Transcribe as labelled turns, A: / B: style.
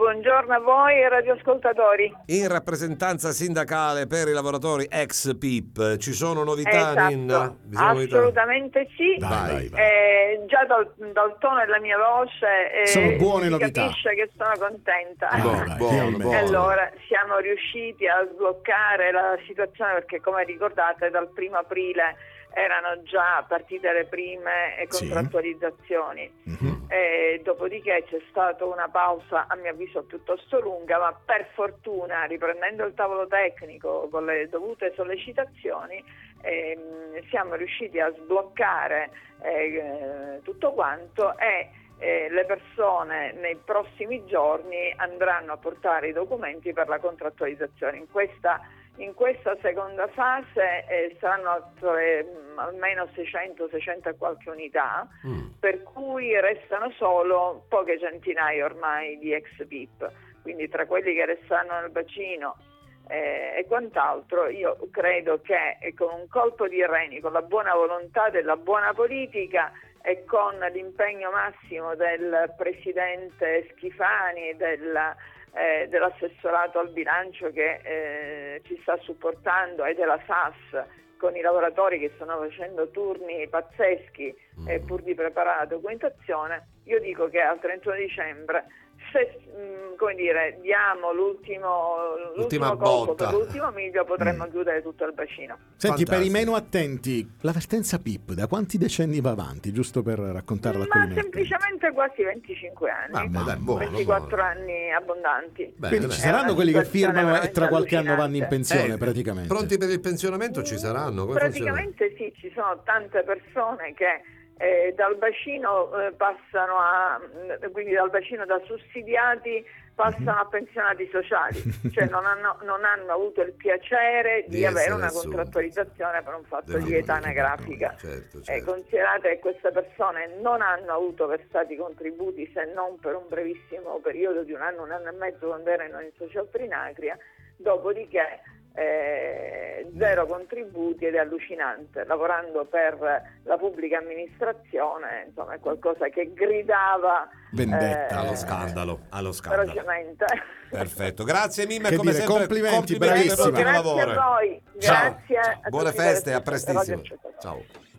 A: buongiorno a voi e radioascoltatori.
B: In rappresentanza sindacale per i lavoratori ex PIP, ci sono novità,
A: Esatto.
B: Ninna?
A: Assolutamente sì.
C: Vai.
A: Già dal tono della mia voce
C: Sono buone
A: si
C: novità.
A: capisce che sono contenta.
B: Buono.
A: Allora, siamo riusciti a sbloccare la situazione perché, come ricordate, dal 1° aprile erano già partite le prime contrattualizzazioni. Dopodiché c'è stata una pausa, a mio avviso piuttosto lunga, ma per fortuna, riprendendo il tavolo tecnico con le dovute sollecitazioni, siamo riusciti a sbloccare tutto quanto e le persone nei prossimi giorni andranno a portare i documenti per la contrattualizzazione. In questa seconda fase saranno almeno 600 e qualche unità, per cui restano solo poche centinaia ormai di ex PIP. Quindi tra quelli che resteranno nel bacino e quant'altro, io credo che con un colpo di reni, con la buona volontà della buona politica e con l'impegno massimo del presidente Schifani e dell'assessorato al bilancio che ci sta supportando e della SAS con i lavoratori che stanno facendo turni pazzeschi pur di preparare la documentazione, io dico che al 31 dicembre se diamo l'ultimo colpo per l'ultimo miglio, potremmo chiudere tutto il bacino.
C: Senti,
B: Fantastico.
C: per i meno attenti, la vertenza PIP da quanti decenni va avanti, giusto per raccontarla con
A: Ma semplicemente quasi 25 anni,
B: buono,
A: 24 anni abbondanti.
C: Quindi ci
A: È
C: saranno
A: una
C: quelli che
A: situazione
C: firmano e
A: veramente
C: tra qualche anno vanno in
A: allucinante.
C: pensione praticamente.
B: Pronti per il pensionamento ci saranno? Come
A: Praticamente sì, ci sono tante persone che dal bacino passano quindi dal bacino da sussidiati passano a pensionati sociali, cioè non hanno avuto il piacere di avere
B: essere
A: una
B: assunti.
A: contrattualizazione per un fatto di età anagrafica.
B: Certo.
A: Considerate che queste persone non hanno avuto versati contributi se non per un brevissimo periodo di un anno e mezzo quando erano in social trinacria, dopodiché zero contributi ed è allucinante. Lavorando per la pubblica amministrazione, insomma, è qualcosa che gridava
C: vendetta,
B: allo scandalo.
A: ferocemente.
B: Perfetto, grazie Mimma,
C: Che
B: come
C: dire,
B: sempre
C: complimenti,
B: per
C: bravissima.
B: l'ottimo
A: Grazie
B: lavoro.
A: a voi,
B: Ciao.
A: grazie a
B: Buone
A: tutti
B: feste, a
A: per essere
B: prestissimo.
A: stati.
B: Ciao.